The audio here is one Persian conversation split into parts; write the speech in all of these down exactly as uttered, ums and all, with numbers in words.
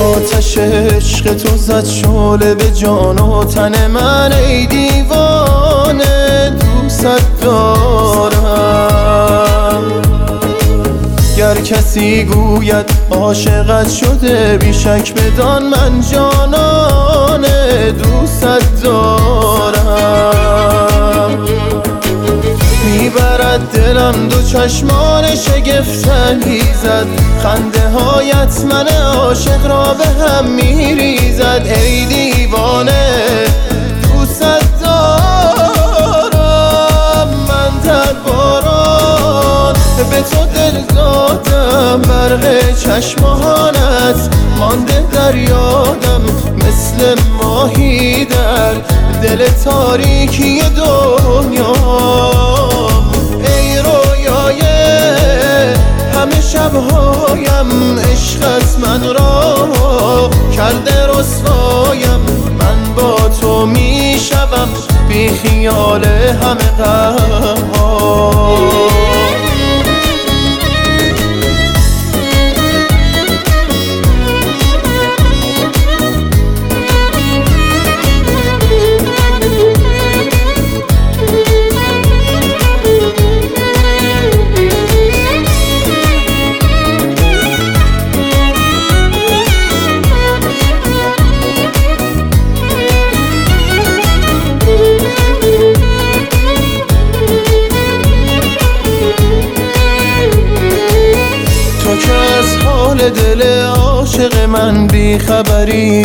آتش عشق تو زد شعله به جان و تن من، ای دیوانه دوست دارم. گر کسی گوید عاشقت شده، بیشک بدان من جانانه دوست دارم. میبرد دلم دو چشمان شگفت‌انگیزت زد، خنده هایت من عاشق را به هم میریزد. ای دیوانه دوست دارم. من در باران به تو دل دادم، برق چشمانت مانده در یادم، مثل ماهی در دل تاریکی دنیا. ای رویای همه شبهایم، عشقت من را کرده رسوایم. من با تو می شوم بی خیال همه غم‌ها. دل عاشق من بی خبری،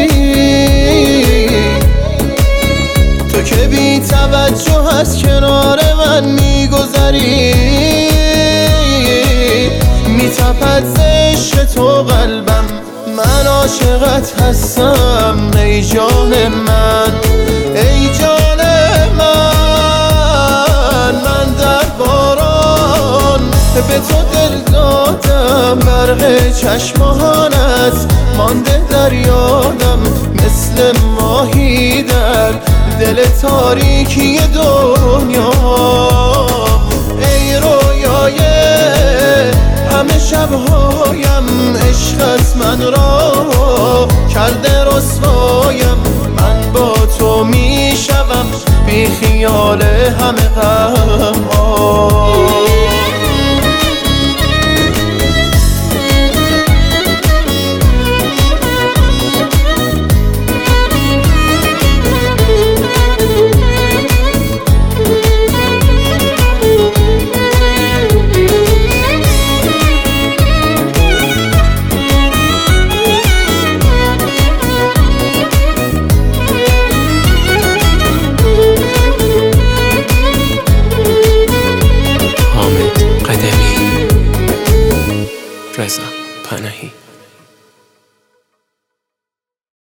تو که بی توجه از کنار من میگذری. میتپد ز عشق تو قلبم، من عاشقت هستم ای جان من، ای جان من. من در باران به تو دل دادم، برق چشمانت مانده در یادم، مثل ماهی در دل تاریکی دنیا. ای رویای همه شبهایم، عشقت من را کرده رسوایم. من با تو می شوم بی خیال همه غم‌ها. رضا پناهی.